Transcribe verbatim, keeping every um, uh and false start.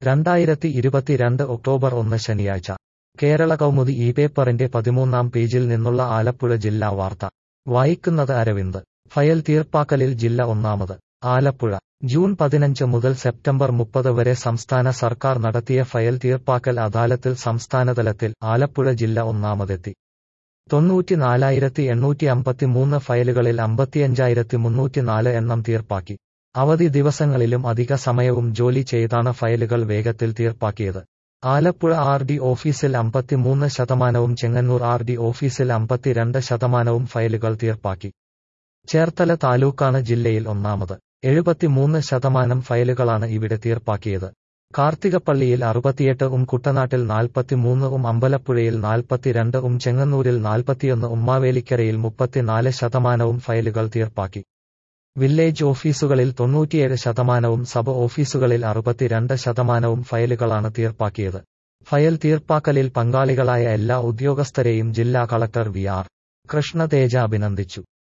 രണ്ടായിരത്തി ഇരുപത്തിരണ്ട് ഒക്ടോബർ ഒന്ന് ശനിയാഴ്ച കേരള കൗമുദി ഈ പേപ്പറിന്റെ പതിമൂന്നാം പേജിൽ നിന്നുള്ള ആലപ്പുഴ ജില്ലാ വാർത്ത വായിക്കുന്നത് അരവിന്ദ്. ഫയൽ തീർപ്പാക്കലിൽ ജില്ല ഒന്നാമത്. ആലപ്പുഴ. ജൂൺ പതിനഞ്ച് മുതൽ സെപ്റ്റംബർ മുപ്പത് വരെ സംസ്ഥാന സർക്കാർ നടത്തിയ ഫയൽ തീർപ്പാക്കൽ അദാലത്തിൽ സംസ്ഥാനതലത്തിൽ ആലപ്പുഴ ജില്ല ഒന്നാമതെത്തി. തൊണ്ണൂറ്റിനാലായിരത്തി എണ്ണൂറ്റി അമ്പത്തിമൂന്ന് ഫയലുകളിൽ അമ്പത്തിയഞ്ചായിരത്തി മുന്നൂറ്റിനാല് എണ്ണം തീർപ്പാക്കി. അവധി ദിവസങ്ങളിലും അധിക സമയവും ജോലി ചെയ്താണ് ഫയലുകൾ വേഗത്തിൽ തീർപ്പാക്കിയത്. ആലപ്പുഴ ആർ ഡി ഓഫീസിൽ അമ്പത്തിമൂന്ന് ശതമാനവും ചെങ്ങന്നൂർ ആർ ഡി ഓഫീസിൽ അമ്പത്തിരണ്ട് ശതമാനവും ഫയലുകൾ തീർപ്പാക്കി. ചേർത്തല താലൂക്കാണ് ജില്ലയിൽ ഒന്നാമത്. എഴുപത്തിമൂന്ന് ശതമാനം ഫയലുകളാണ് ഇവിടെ തീർപ്പാക്കിയത്. കാർത്തികപ്പള്ളിയിൽ അറുപത്തിയെട്ട് ഉം കുട്ടനാട്ടിൽ നാൽപ്പത്തിമൂന്ന് ഉം അമ്പലപ്പുഴയിൽ നാൽപ്പത്തിരണ്ട് ഉം ചെങ്ങന്നൂരിൽ നാൽപ്പത്തിയൊന്ന് ഉം മാവേലിക്കരയിൽ മുപ്പത്തിനാല് ശതമാനവും ഫയലുകൾ തീർപ്പാക്കി. വില്ലേജ് ഓഫീസുകളിൽ തൊണ്ണൂറ്റിയേഴ് ശതമാനവും സബ് ഓഫീസുകളിൽ അറുപത്തിരണ്ട് ശതമാനവും ഫയലുകളാണ് തീർപ്പാക്കിയത്. ഫയൽ തീർപ്പാക്കലിൽ പങ്കാളികളായ എല്ലാ ഉദ്യോഗസ്ഥരെയും ജില്ലാ കളക്ടർ വി ആർ കൃഷ്ണതേജ അഭിനന്ദിച്ചു.